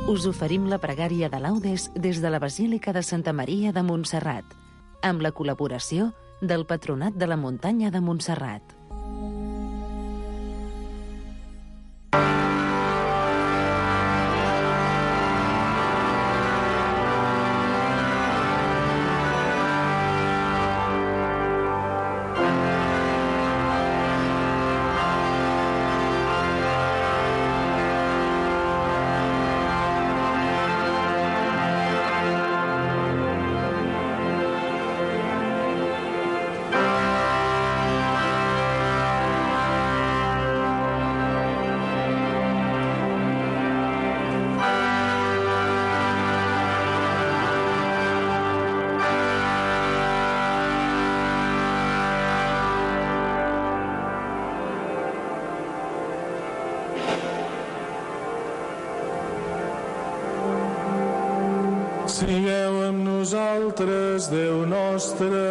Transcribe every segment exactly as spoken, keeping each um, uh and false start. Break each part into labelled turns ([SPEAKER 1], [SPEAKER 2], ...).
[SPEAKER 1] Us oferim la pregària de laudes des de la Basílica de Santa Maria de Montserrat, amb la col·laboració del Patronat de la Muntanya de Montserrat.
[SPEAKER 2] Sigueu amb nosaltres, Déu nostre.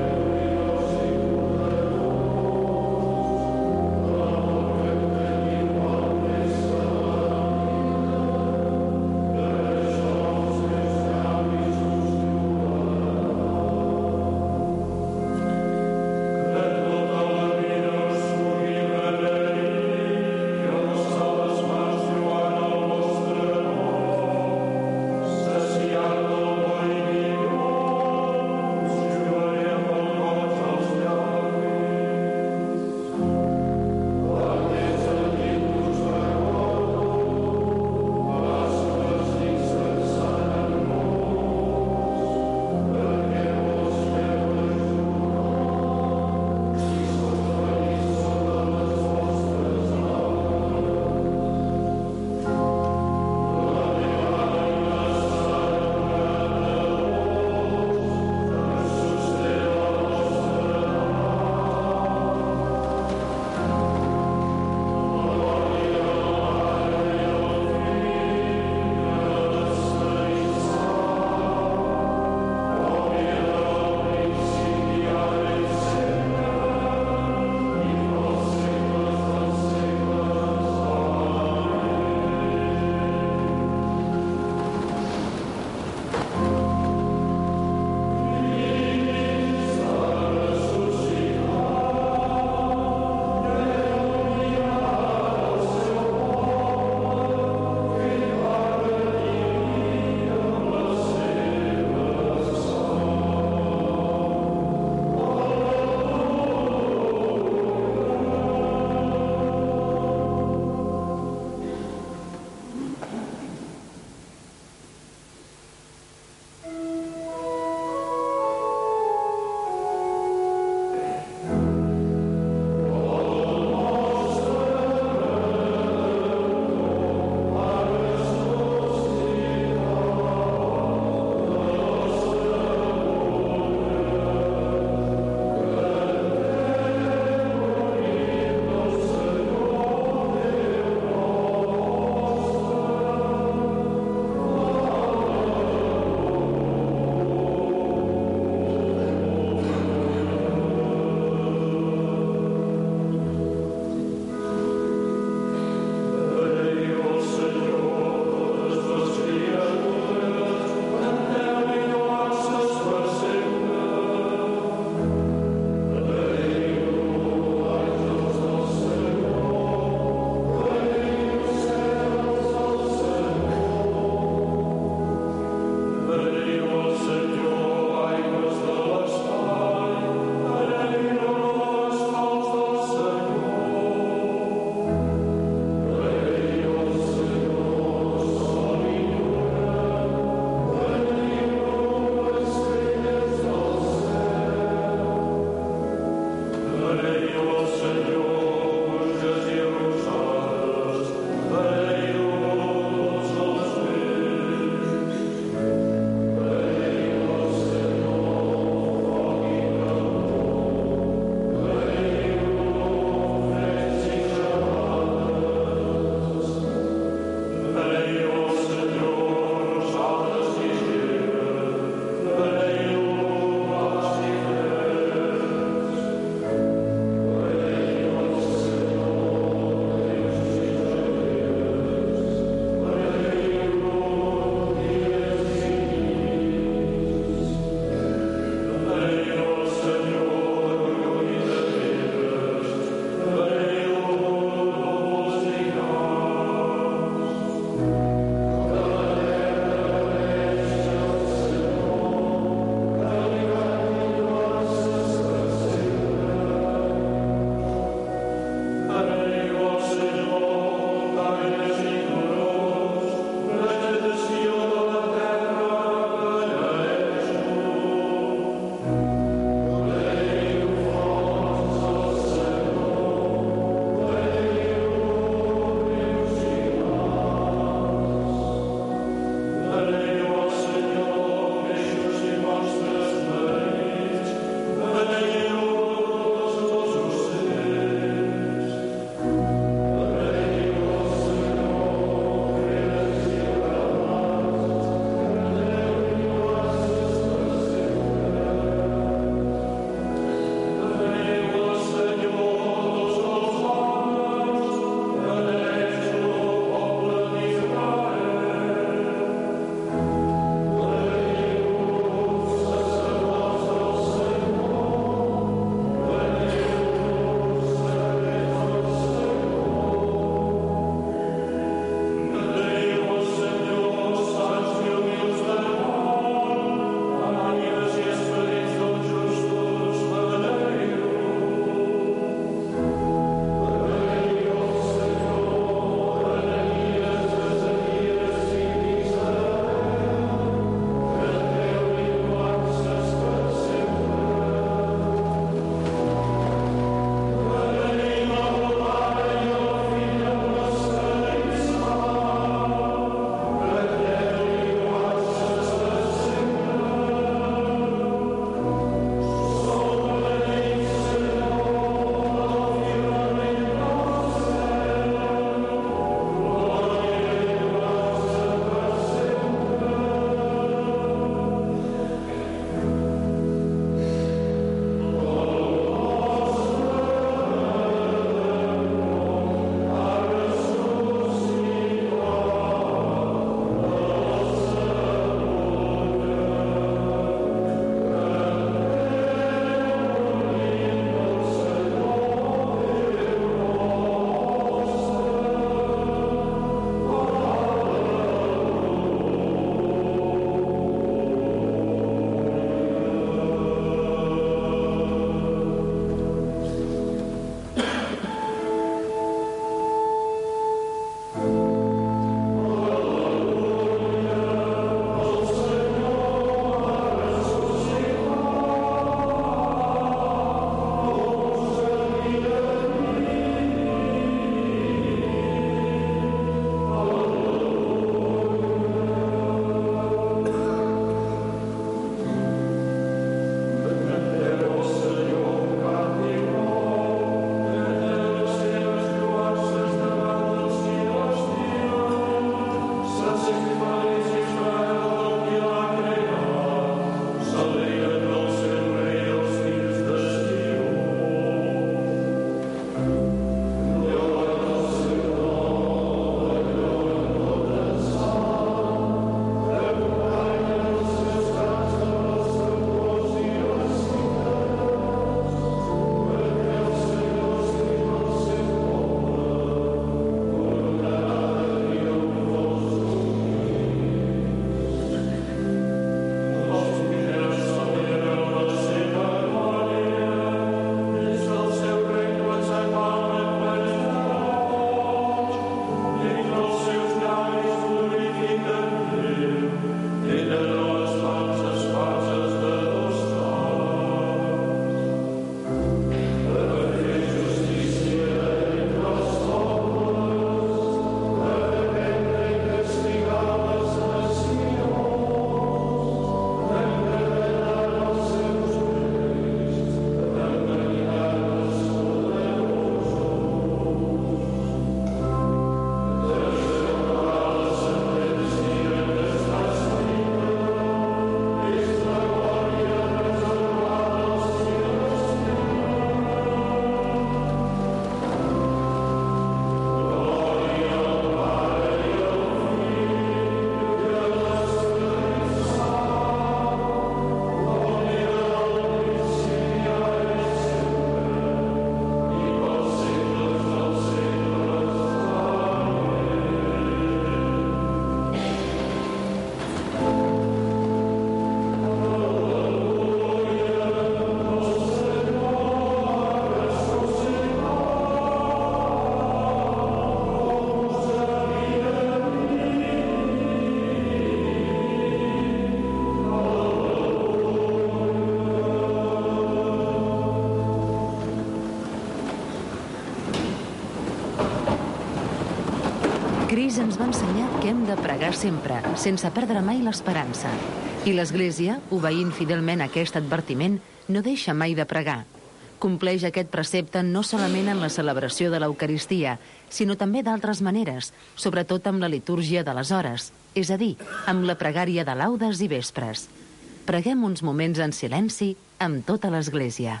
[SPEAKER 1] Crist ens va ensenyar que hem de pregar sempre, sense perdre mai l'esperança. I l'Església, obeint fidelment aquest advertiment, no deixa mai de pregar. Compleix aquest precepte no solament en la celebració de l'Eucaristia, sinó també d'altres maneres, sobretot amb la litúrgia de les hores, és a dir, amb la pregària de laudes i vespres. Preguem uns moments en silenci amb tota l'Església.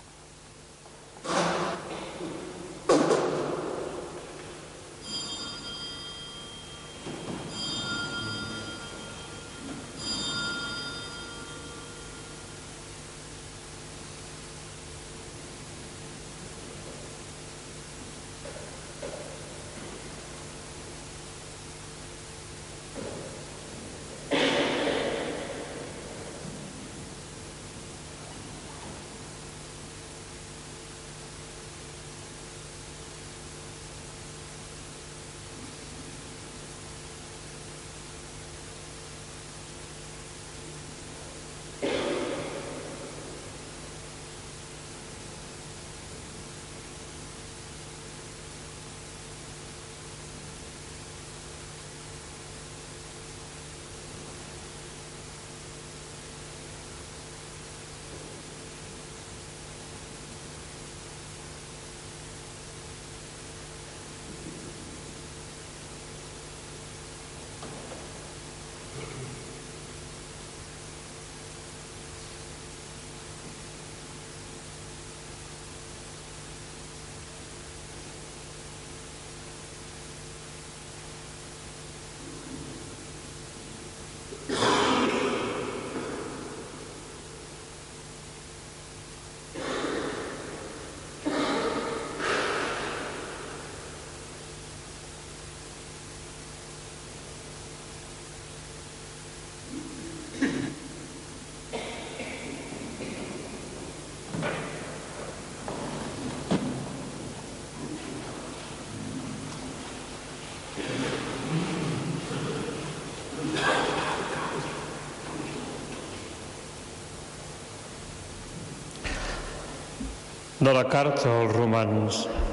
[SPEAKER 3] De la carta als Romans.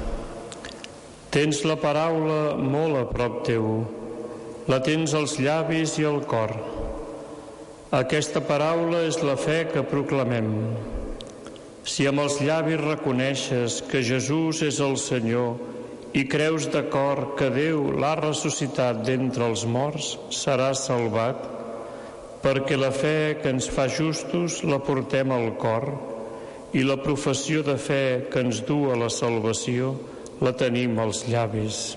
[SPEAKER 3] Tens la paraula molt a prop teu, la tens als llavis i al cor. Aquesta paraula és la fe que proclamem. Si amb els llavis reconeixes que Jesús és el Senyor i creus de cor que Déu l'ha ressuscitat d'entre els morts, seràs salvat, perquè la fe que ens fa justos la portem al cor i la professió de fe que ens du a la salvació la tenim als llavis.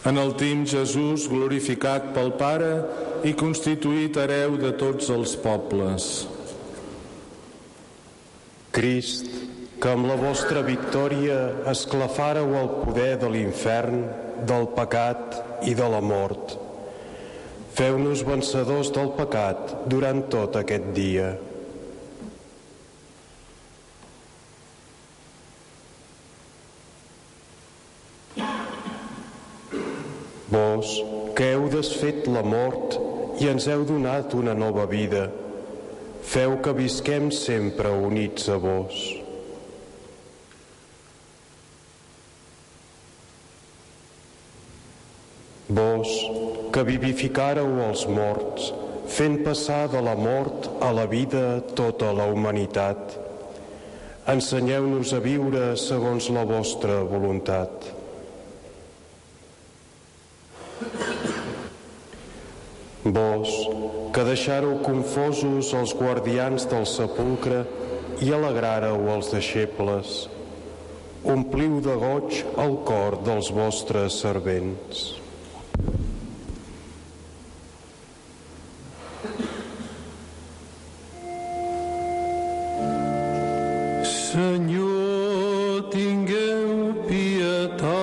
[SPEAKER 2] En el tim Jesús, glorificat pel Pare i constituït hereu de tots els pobles.
[SPEAKER 4] Crist, que amb la vostra victòria esclafàreu el poder de l'infern, del pecat i de la mort. Feu-nos vencedors del pecat durant tot aquest dia. Vos, que heu desfet la mort i ens heu donat una nova vida, feu que visquem sempre units a vos. Vos, que vivificàreu els morts, fent passar de la mort a la vida tota la humanitat, ensenyeu-nos a viure segons la vostra voluntat. Vos, que deixàreu confosos els guardians del sepulcre i alegràreu els deixebles, ompliu de goig el cor dels vostres servents.
[SPEAKER 2] Senyor, tingueu pietat.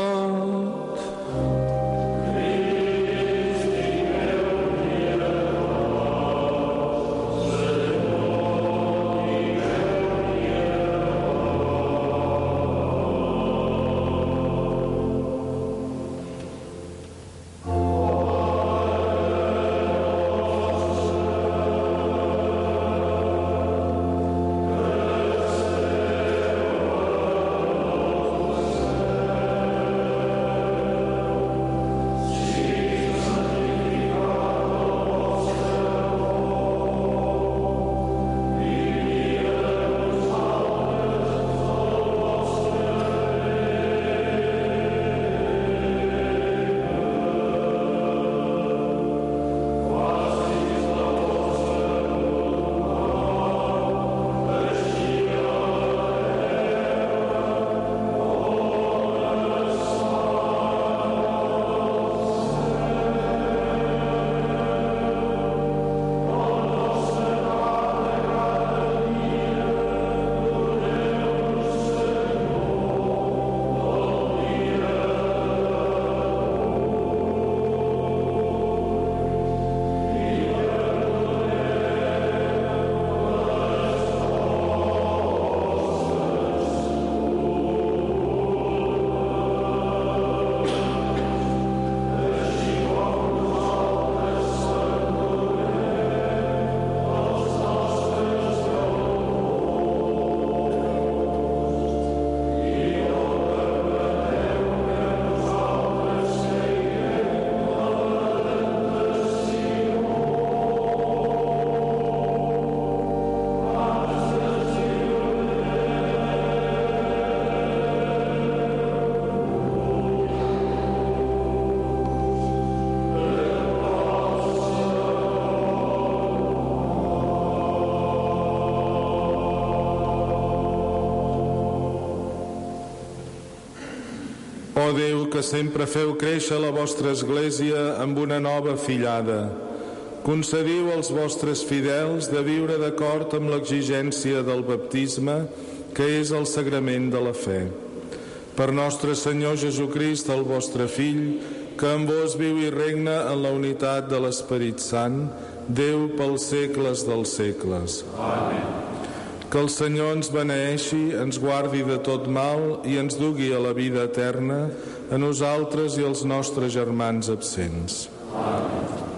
[SPEAKER 2] Ó Déu, que sempre feu créixer la vostra Església amb una nova fillada, concediu als vostres fidels de viure d'acord amb l'exigència del baptisme, que és el sagrament de la fe. Per nostre Senyor Jesucrist, el vostre Fill, que amb vos viu i regna en la unitat de l'Esperit Sant, Déu pels segles dels segles. Amén. Que el Senyor ens beneeixi, ens guardi de tot mal i ens dugui a la vida eterna, a nosaltres i als nostres germans absents. Amén.